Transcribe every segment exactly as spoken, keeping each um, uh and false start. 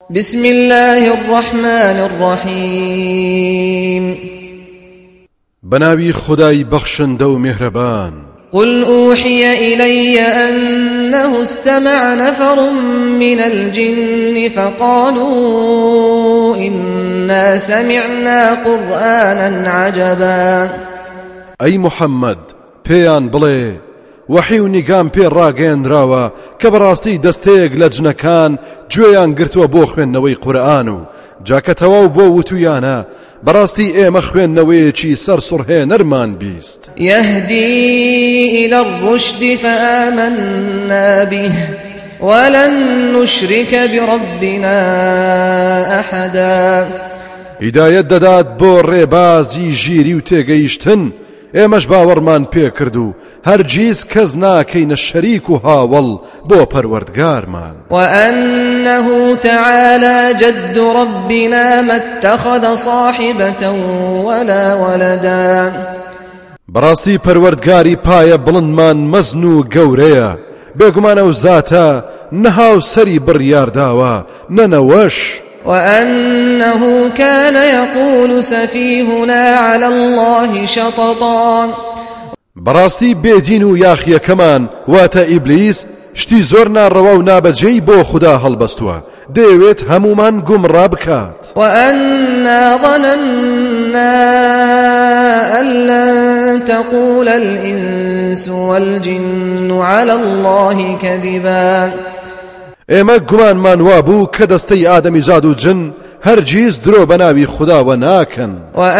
بسم الله الرحمن الرحيم بناوي خداي بخشنده و مهربان. قل أوحي إلي أنه استمع نفر من الجن فقالوا إنا سمعنا قرآنا عجبا. أي محمد بيان بلي وحي و نیگام پێ ڕاگەیەنراوە کە بەڕاستی دەستەیەک لە جنەکان گوێیان گرتووە بۆ خوێندنەوەی قورئان و جاکە تەواو بۆ وتویانە بەڕاستی ئێمە خوێندنەوەیەکی سەر سوڕهێنەرمان بیست. يهدي إلى الرشد فآمنا به ولن نشرك بربنا أحدا. هیدایەت دەدات بۆ ڕێبازی ژیری و تێگەیشتن، ئێمەش باوەڕمان پێ کرد و هەرگیز کەس ناکەینە شەریک و هاوڵ بۆ پەروەردگارمان. وأنه تعالى جد ربنا ما اتخذ صاحبة ولا ولدا. بەڕاستی پەروەردگاری پایە بڵندمان مەزن و گەورەیە، بێگومانە و زاتە نەهاو سەری بڕیارداوە نەنەوەش. وأنه كان يقول سفيهنا على الله شططا. بەڕاستی بێدین و یاخیەکەمان واتە ئیبلیس شتی زۆر ناڕەوا و نابەجێی بۆ خوددا هەڵبەستووە، دەیەوێت هەمومان گومڕا بکات. وأنا ظننا أن لن تقول الإنس والجن على الله كذبا. ئێمە گومانمان وابوو کە دەستەی ئادەمیزاد و جن هەرگیز درۆ بە ناوی خودداوە ناکەن.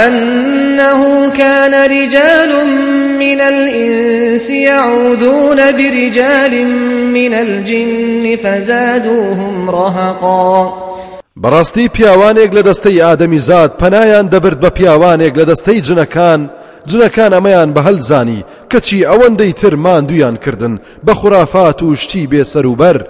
وأنه كان رجال من الإنس يعوذون برجال من الجن فزادوهم رهقا. بەڕاستی پیاوانێک لە دەستەی ئادەمیزاد پەنایان دەبرد بە پیاوانێک لە دەستەی جنەکان، جنەکان ئەمەیان بەهەڵزانی کەچی ئەوەندەی تر ماندویان کردن بە خوڕافات و شتی بێسەر و بەر.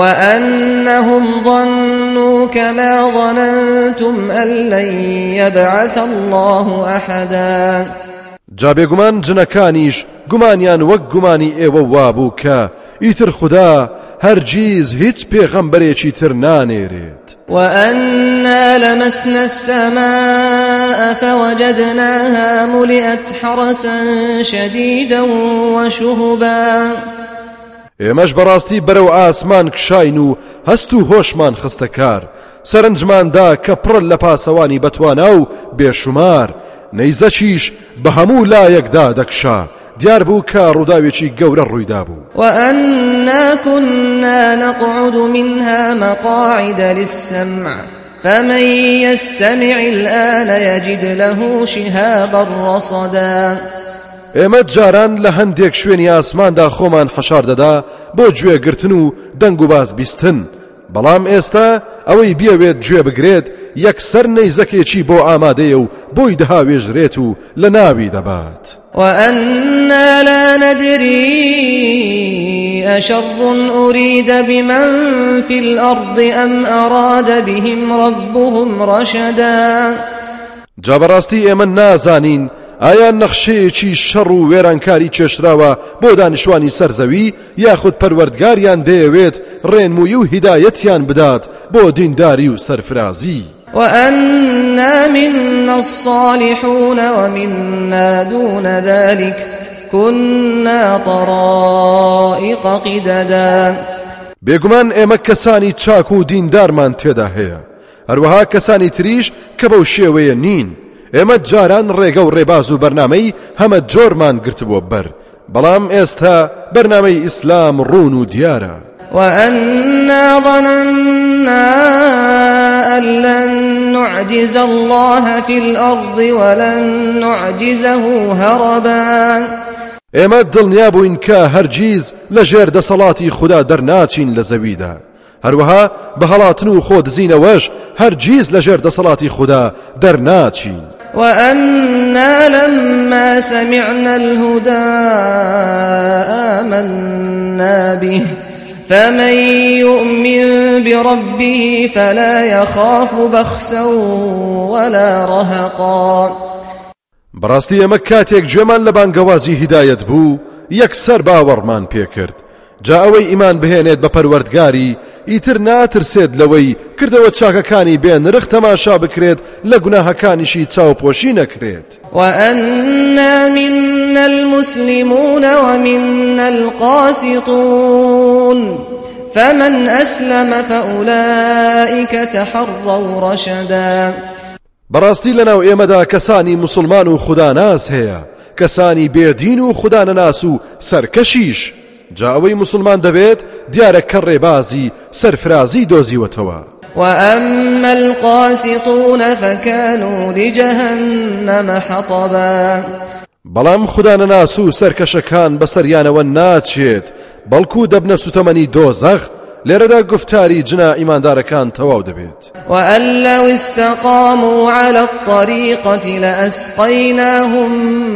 وأنهم ظنوا كما ظننتم أن لن يبعث الله أحدا. جا بێگومان جنەکانیش گومانیان وەک گومانی ئێوە وابوو کە ئیتر خوددا هەرگیز هیچ پێغەمبەرێکی تر نانێرێت. وأنا لمسنا السماء فوجدناها ملئت حرسا شديدا وشهبا. ئێمەش بەڕاستی بەرەو ئاسمان کشاین و هەست و هۆشمان خستە کار، سەرنجماندا کە پڕ لە پاسەوانی بەتوانە و بێشومار، نەیزەکیش بە هەموو لایەکدا دەکشا، دیار بوو کە ڕووداوێکی گەورە ڕوویدا بوو. وأنا كنا نقعد منها مقاعد للسمع فمن يستمع الآن يجد له شهابا رصدا. ئێمە جاران لە هەندێک شوێنی ئاسماندا خۆمان حەشار دەدا بۆ گوێگرتن و دەنگ و باز بیستن، بەڵام ئێستا ئەوەی بیاوێت گوێ بگرێت یەکسەر نەیزەکێکی بۆ ئامادەیە و بۆی دەهاوێژرێت و لە ناوی دەبات. وأنا لا ندري أشر أريد بمن في الأرض أم أراد بهم ربهم رشدا. جا بەڕاستی ئێمە نازانین ئایا نەخشەیەکی شەڕ و وێرانکاری چێشراوە بۆ دانیشتوانی سەرزەوی یاخود پەروەردگاریان دەیەوێت ڕێنمووی و هیدایەتیان بدات بۆ دینداری و سەرفرازی. وأنا منا الصالحون ومنا دون ذلك كنا طرائق قددا. بێگومان ئێمە کەسانی چاک و دیندارمان تێدا هەیە، هەروەها کەسانی تریش کە بەو شێوەیە نین. ئێمە جاران ڕێگە و ڕێباز و بەرنامەی هەمە جۆرمان گرتبووە بەر، بەڵام ئێستا بەرنامەی ئیسلام ڕوون و دیارە. وأنا ظننا أن لن نعجز الله في الأرض ولن نعجزه هربا. ئێمە دڵنیا بووین کە هەرگیز لە ژێر دەسەڵاتی خوددا دەرناچین لە زەویدا، هەروەها بە هەڵاتن و خۆدزینەوەش هەرگیز لە ژێر دەسەڵاتی خوددا دەرناچین. وأنا لما سمعنا الهدى آمنا به فمن يؤمن بربه فلا يخاف بخسا ولا رهقا. بەڕاستی ئێمە کاتێک گوێمان لە بانگەوازی هیدایەت بوو یەکسەر باوەڕمان پێ کرد، جا ئەوەی ئیمان بهێنێت بە پەروەردگاری ئیتر ناترسێت لەوەی کردەوە چاکەکانی بێن نرخ تەماشا بکرێت لە گوناهەکانیشی چاوپۆشی نەکرێت. وأنا منا المسلمون ومنا القاسطون فمن أسلم فأولئك تحروا رشدا. بەڕاستی لەناو ئێمەدا کەسانی مسلمان و خوداناس هەیە، کەسانی بێدین و خودانەناس و سەرکەشیش. جا ئەوەی مسلمان دەبێت دیارە کە ڕێبازی سەرفرازی دۆزیوەتەوە. وأما القاسطون فكانوا لجهنم حطبا. بەڵام خودانەناس و سەرکەشەکان بەسەریانەوە ناچێت بەڵکو دەبنە سوتەمەنی دۆزەخ. لێرەدا گفتاری جنا ئیماندارەکان تەواو دەبێت. وأن لو استقاموا على الطريقة لأسقيناهم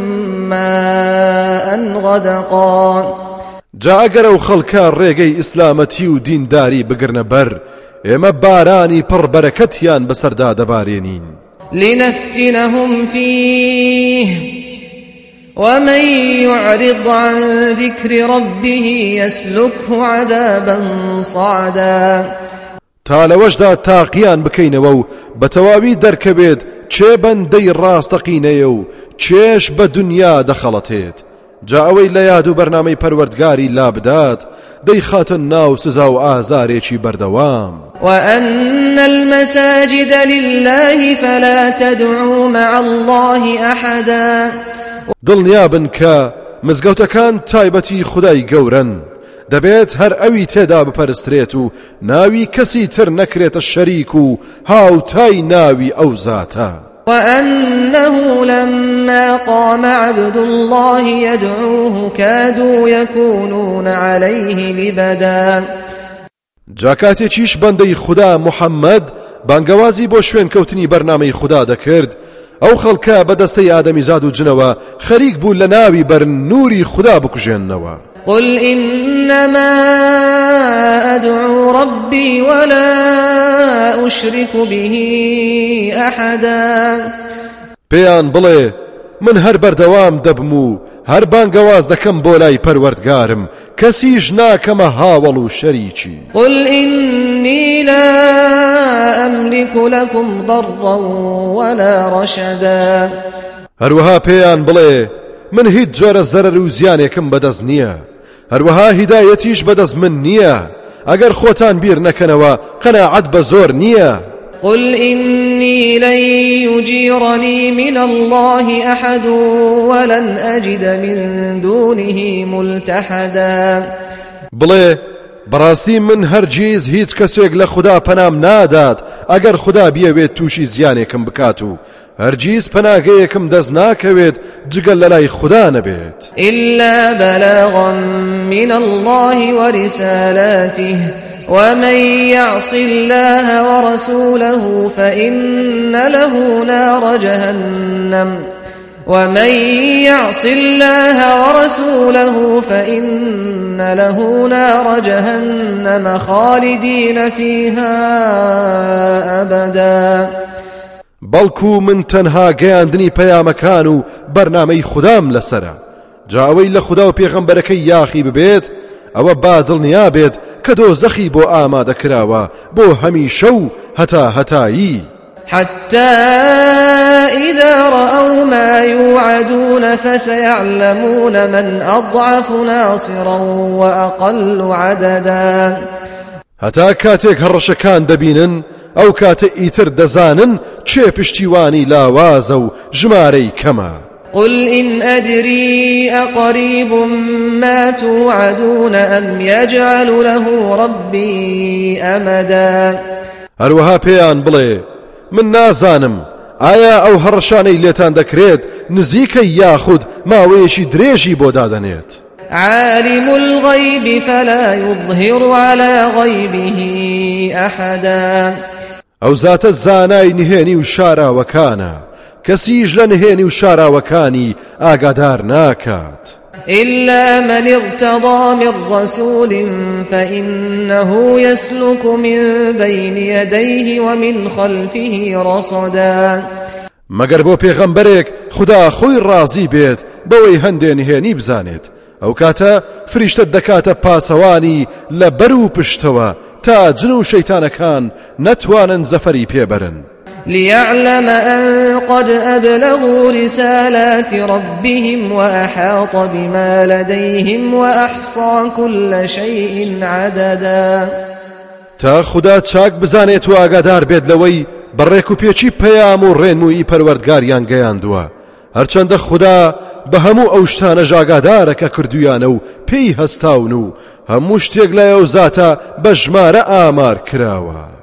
ماء غدقا. جا ئەگەر ئەو خەڵکە ڕێگەی ئیسلامەتی و دینداری بگرنە بەر ئێمە بارانی پڕ بەرەکەتیان بەسەردا دەبارێنین. لنفتنهم فيه ومن يعرض عن ذكر ربه يسلكه عذابا صعدا. تا لەوەشدا تاقییان بکەینەوە و بە تەواوی دەرکەبێت چێ بەندەی ڕاستەقینەیە و چێش بە دنیا دەخەڵەتێت. جا ئەوەی لە یاد و بەرنامەی پەروەردگاری لابدات دەیخاتە ناو سزا و ئازارێکی بەردەوام. وأن المساجد لله فلا تدعوا مع الله أحدا. دڵنیابن کە مزگەوتەکان تایبەتی خودای گەورن، دەبێت هەر ئەوی تێدا بپەرسترێت و ناوی کەسی تر نەکرێتە شەریک و هاوتای ناوی ئەو زاتە. وأنه لما قام عبد الله يدعوه كادوا يكونون عليه لبدا. جاکاتێکیش بەندەی خوددا محەممەد بانگەوازی بۆ شوێن کەوتنی بەرنامەی خوددا دەکرد، ئەو خەڵکە بەدەستەی ئادەمیزاد و جنەوە خەریک بوو لە ناوی بەرن نوری خوددا بکوژێننەوە. قل إنما أدعو ربي ولا أشرك به أحدا. پێیان بڵێ من هەر بەردەوام دەبم و هەر بانگەواز دەکەم بۆ لای پەروەردگارم، کەسیش ناکەمە هاوڵ و شەریکی. قل إني لا أملك لكم ضرا ولا رشدا. هەروەها پێیان بڵێ من هیچ جۆرە زەرەر و زیانێکم بەدەست نییە، هەروەها هیدایەتیش بەدەست من نییە. ئەگەر خۆتان بیر نەکەنەوە قەناعەت بە زۆر نییە. قل إني لن يجيرني من الله أحد ولن أجد من دونه ملتحدا. بڵێ بەڕاستی من هەرگیز هیچ کەسێک لە خوددا پەنام نادات ئەگەر خوددا بیەوێت تووشی زیانێکم بکات و هەرگیز پەناگەیەکم دەست ناکەوێت جگەل لە لای خوددا نەبێت. إلا بلاغا من الله ورسالاته ومن يعص الله ورسوله فإن له نار جهنم ومن يعص الله ورسوله فإن له نار جهنم خالدين فيها أبدا. بەڵکو من تەنها گەیاندنی پەیامەکان و بەرنامەی خوددام لەسرە. جا ئەوەی لە خوددا و پێغەمبەرەکەی یاخی ببێت ئەوە با دڵنیا بێت کە دۆزەخی بۆ ئامادە کراوە بۆ هەمیشە و هەتا هەتایی. حتى إذا رأوا ما يوعدون فسيعلمون من أضعف ناصرا وأقل عددا. هەتا کاتێک هەڕەشەکان دەبینن ئەو کاتە ئیتر دەزانن چێ پشتیوانی لاوازە و ژمارەی کەمە. قل إن أدري أقريب ما توعدون أم يجعل له ربي أمدا. هەروەها پێیان بڵێ من نازانم ئایا ئەو هەڕەشانەی لێتان دەکرێت نزیکەی یاخود ماوەیەکی درێژی بۆ دادەنێت. عالم الغيب فلا يظهر على غيبه أحدا. ئەو زاتە زانای نهێنی و شاراوەکانە، کەسیش لە نهێنی و شاراوەکانی ئاگادار ناکات. إلا من ارتضى من رسول فإنه يسلك من بين يديه ومن خلفه رصدا. مگر بۆ پێغەمبەرێک خوددا خۆی ڕازی بێت بەوەی هەندێ نهێنی بزانێت، ئەو کاتە فریشتە دەکاتە پاسەوانی لە بەر و پشتەوە تا جن و شەیتانەکان نەتوانن زەفەری پێبەرن. ليعلم أن قد أبلغوا رسالات ربهم وأحاط بما لديهم وأحصى كل شيء عددا. تا خدا چاک بزانێت و ئاگادار بێت لەوەی بەڕێک و پێچی پەیام و ڕێنمووی پەروەردگاریان گەیاندووە، هەرچەندە خدا بە هەموو ئەو شتانە ژاگادارە کە کردویانە و پێی هەستاون و هەموو شتێک لایە و زاتە بە ژمارە ئامار کراوە.